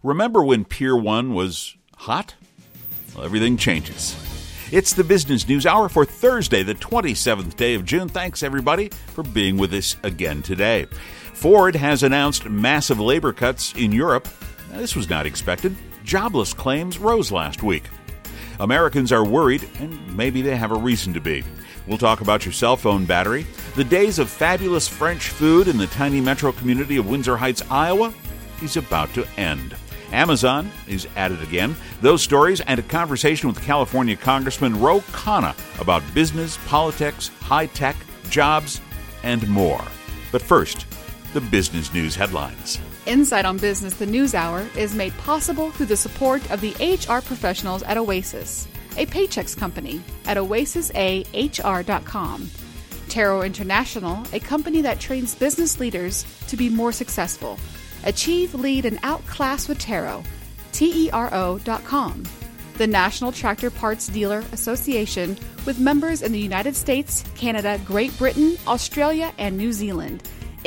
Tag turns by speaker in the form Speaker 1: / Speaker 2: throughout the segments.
Speaker 1: Remember when Pier 1 was hot? Well, everything changes. It's the Business News Hour for Thursday, the 27th day of June. Thanks, everybody, for being with us again today. Ford has announced massive labor cuts in Europe. Now, this was not expected. Jobless claims rose last week. Americans are worried, and maybe they have a reason to be. We'll talk about your cell phone battery. The days of fabulous French food in the tiny metro community of Windsor Heights, Iowa, is about to end. Amazon is at it again. Those stories and a conversation with California Congressman Ro Khanna about business, politics, high-tech, jobs, and more. But first, the business news headlines.
Speaker 2: Insight on Business, the News Hour, is made possible through the support of the HR professionals at Oasis, a Paychex company at oasisahr.com. Tarot International, a company that trains business leaders to be more successful. Achieve, lead, and outclass with Tarot. TERO.com. The National Tractor Parts Dealer Association, with members in the United States, Canada, Great Britain, Australia, and New Zealand.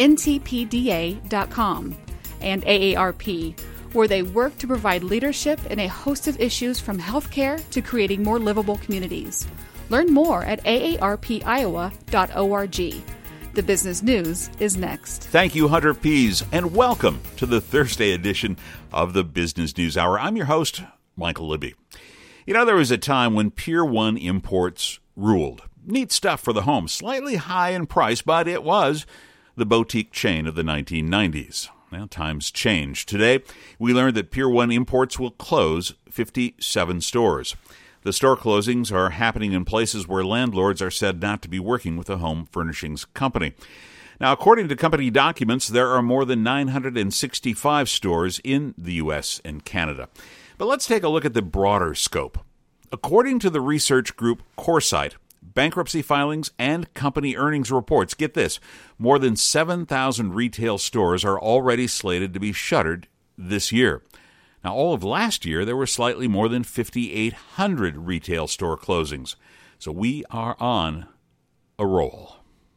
Speaker 2: NTPDA.com. And AARP, where they work to provide leadership in a host of issues from healthcare to creating more livable communities. Learn more at aarpiowa.org. The business news is next.
Speaker 1: Thank you, Hunter Pease, and welcome to the Thursday edition of the Business News Hour. I'm your host, Michael Libby. You know, there was a time when Pier 1 imports ruled. Neat stuff for the home, slightly high in price, but it was the boutique chain of the 1990s. Well, times change. Today, we learned that Pier 1 Imports will close 57 stores. The store closings are happening in places where landlords are said not to be working with a home furnishings company. Now, according to company documents, there are more than 965 stores in the U.S. and Canada. But let's take a look at the broader scope. According to the research group Coresight, bankruptcy filings and company earnings reports, get this, more than 7,000 retail stores are already slated to be shuttered this year. Now, all of last year, there were slightly more than 5,800 retail store closings. So we are on a roll.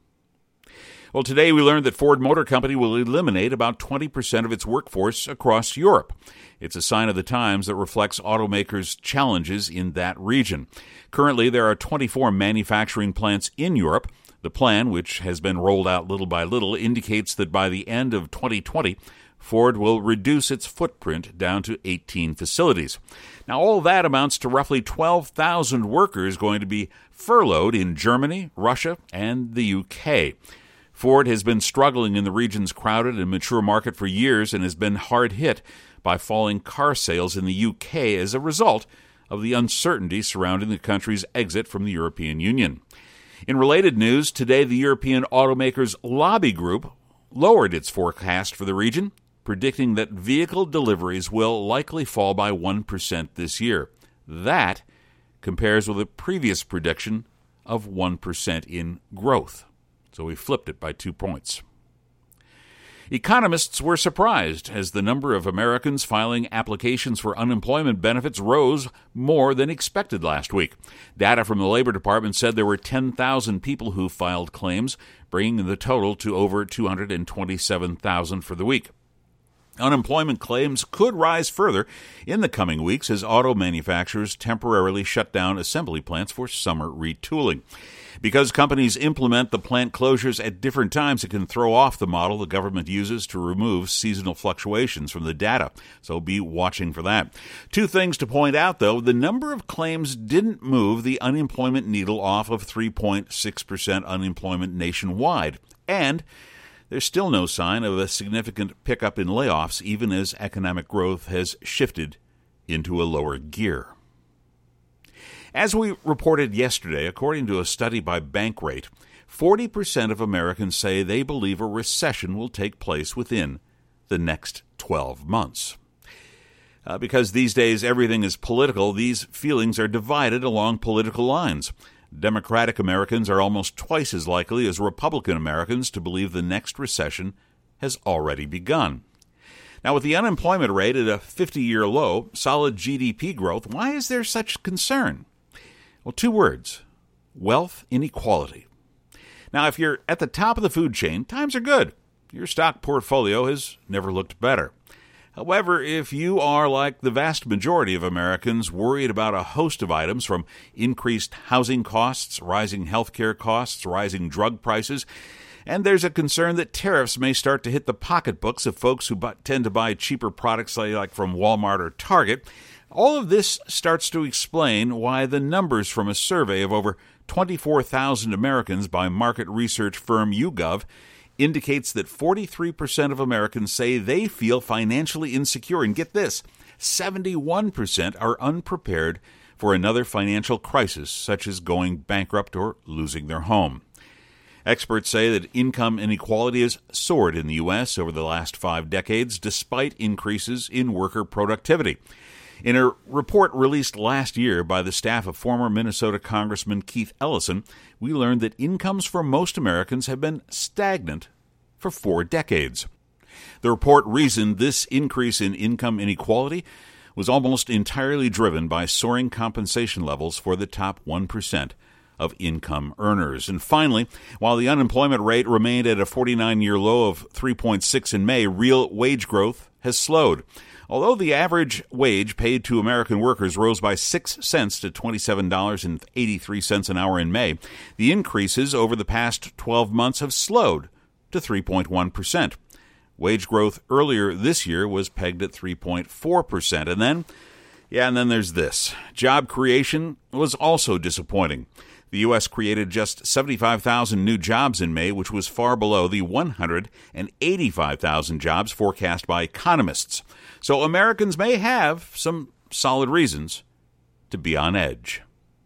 Speaker 1: Well, today we learned that Ford Motor Company will eliminate about 20% of its workforce across Europe. It's a sign of the times that reflects automakers' challenges in that region. Currently, there are 24 manufacturing plants in Europe. The plan, which has been rolled out little by little, indicates that by the end of 2020, Ford will reduce its footprint down to 18 facilities. Now, all that amounts to roughly 12,000 workers going to be furloughed in Germany, Russia, and the UK. Ford has been struggling in the region's crowded and mature market for years and has been hard hit by falling car sales in the UK as a result of the uncertainty surrounding the country's exit from the European Union. In related news, today the European Automakers Lobby Group lowered its forecast for the region, predicting that vehicle deliveries will likely fall by 1% this year. That compares with a previous prediction of 1% in growth. So we flipped it by 2 points. Economists were surprised as the number of Americans filing applications for unemployment benefits rose more than expected last week. Data from the Labor Department said there were 10,000 people who filed claims, bringing the total to over 227,000 for the week. Unemployment claims could rise further in the coming weeks as auto manufacturers temporarily shut down assembly plants for summer retooling. Because companies implement the plant closures at different times, it can throw off the model the government uses to remove seasonal fluctuations from the data. So be watching for that. Two things to point out, though. The number of claims didn't move the unemployment needle off of 3.6% unemployment nationwide. And there's still no sign of a significant pickup in layoffs, even as economic growth has shifted into a lower gear. As we reported yesterday, according to a study by Bankrate, 40% of Americans say they believe a recession will take place within the next 12 months. Because these days everything is political, these feelings are divided along political lines. Democratic Americans are almost twice as likely as Republican Americans to believe the next recession has already begun. Now, with the unemployment rate at a 50-year low, solid GDP growth, why is there such concern? Well, 2 words: wealth inequality. Now, if you're at the top of the food chain, times are good. Your stock portfolio has never looked better. However, if you are like the vast majority of Americans worried about a host of items from increased housing costs, rising healthcare costs, rising drug prices, and there's a concern that tariffs may start to hit the pocketbooks of folks who tend to buy cheaper products like from Walmart or Target, all of this starts to explain why the numbers from a survey of over 24,000 Americans by market research firm YouGov indicates that 43% of Americans say they feel financially insecure. And get this, 71% are unprepared for another financial crisis, such as going bankrupt or losing their home. Experts say that income inequality has soared in the U.S. over the last 5 decades, despite increases in worker productivity. In a report released last year by the staff of former Minnesota Congressman Keith Ellison, we learned that incomes for most Americans have been stagnant for 4 decades. The report reasoned this increase in income inequality was almost entirely driven by soaring compensation levels for the top 1% of income earners. And finally, while the unemployment rate remained at a 49-year low of 3.6 in May, real wage growth has slowed. Although the average wage paid to American workers rose by 6 cents to $27.83 an hour in May, the increases over the past 12 months have slowed to 3.1%. Wage growth earlier this year was pegged at 3.4%. And then there's this. Job creation was also disappointing. The U.S. created just 75,000 new jobs in May, which was far below the 185,000 jobs forecast by economists. So Americans may have some solid reasons to be on edge.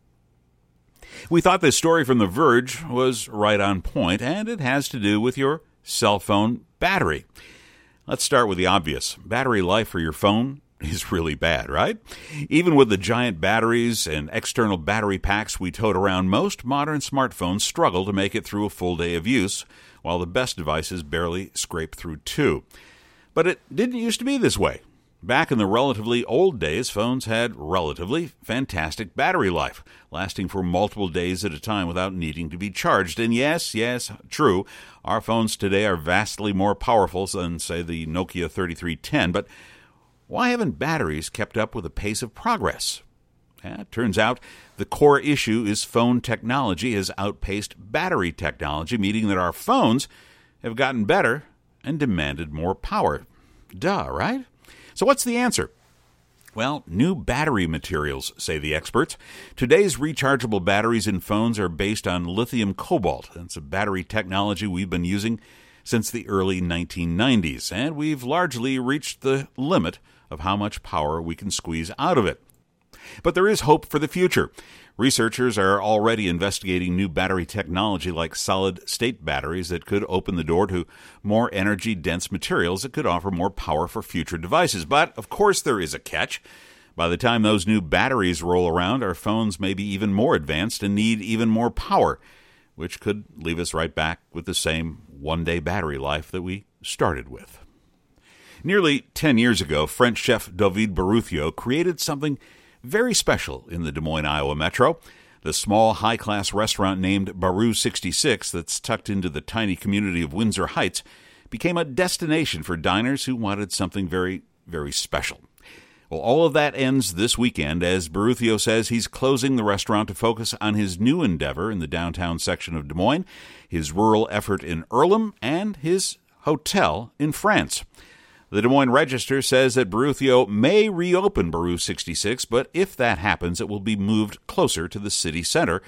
Speaker 1: We thought this story from The Verge was right on point, and it has to do with your cell phone battery. Let's start with the obvious. Battery life for your phone is really bad, right? Even with the giant batteries and external battery packs we tote around, most modern smartphones struggle to make it through a full day of use, while the best devices barely scrape through 2. But it didn't used to be this way. Back in the relatively old days, phones had relatively fantastic battery life, lasting for multiple days at a time without needing to be charged. And yes, true, our phones today are vastly more powerful than, say, the Nokia 3310, but why haven't batteries kept up with the pace of progress? It turns out the core issue is phone technology has outpaced battery technology, meaning that our phones have gotten better and demanded more power. Duh, right? So what's the answer? Well, new battery materials, say the experts. Today's rechargeable batteries in phones are based on lithium cobalt. That's a battery technology we've been using since the early 1990s, and we've largely reached the limit of how much power we can squeeze out of it. But there is hope for the future. Researchers are already investigating new battery technology like solid-state batteries that could open the door to more energy-dense materials that could offer more power for future devices. But, of course, there is a catch. By the time those new batteries roll around, our phones may be even more advanced and need even more power, which could leave us right back with the same one-day battery life that we started with. Nearly 10 years ago, French chef David Barruthio created something very special in the Des Moines, Iowa metro. The small, high-class restaurant named Baru 66 that's tucked into the tiny community of Windsor Heights became a destination for diners who wanted something very, very special. Well, all of that ends this weekend as Barruthio says he's closing the restaurant to focus on his new endeavor in the downtown section of Des Moines, his rural effort in Earlham, and his hotel in France. The Des Moines Register says that Barruthio may reopen Baru 66, but if that happens, it will be moved closer to the city center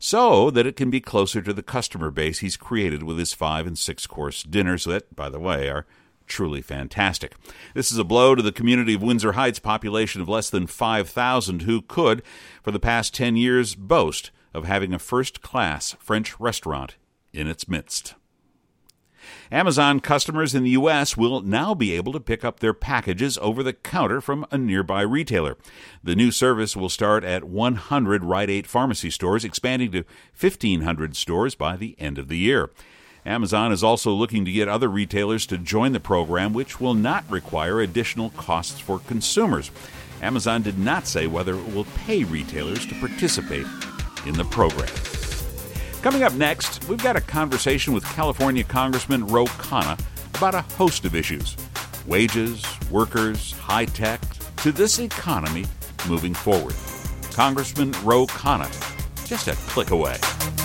Speaker 1: so that it can be closer to the customer base he's created with his 5- and 6-course dinners that, by the way, are truly fantastic. This is a blow to the community of Windsor Heights, population of less than 5,000, who could, for the past 10 years, boast of having a first-class French restaurant in its midst. Amazon customers in the U.S. will now be able to pick up their packages over the counter from a nearby retailer. The new service will start at 100 Rite Aid pharmacy stores, expanding to 1,500 stores by the end of the year. Amazon is also looking to get other retailers to join the program, which will not require additional costs for consumers. Amazon did not say whether it will pay retailers to participate in the program. Coming up next, we've got a conversation with California Congressman Ro Khanna about a host of issues: wages, workers, high tech, to this economy moving forward. Congressman Ro Khanna, just a click away.